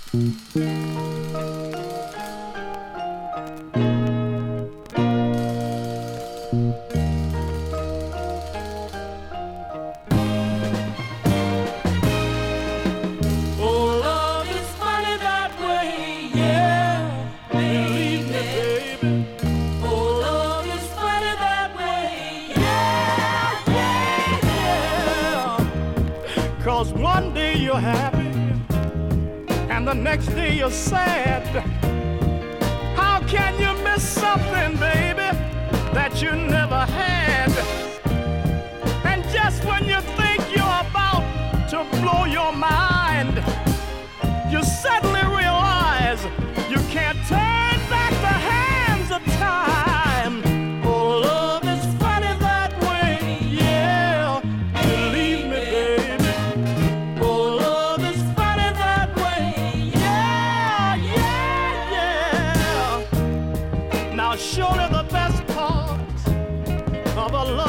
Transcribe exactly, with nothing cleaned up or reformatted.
'Cause one day you're happy and the next day you're sad. How can you miss something, baby, that you never had? And just when you think you're about to blow your mind, you suddenly realize you can't turn back the hands of time. Oh, love is funny that way, yeah, believe me, baby. Surely the best part of a love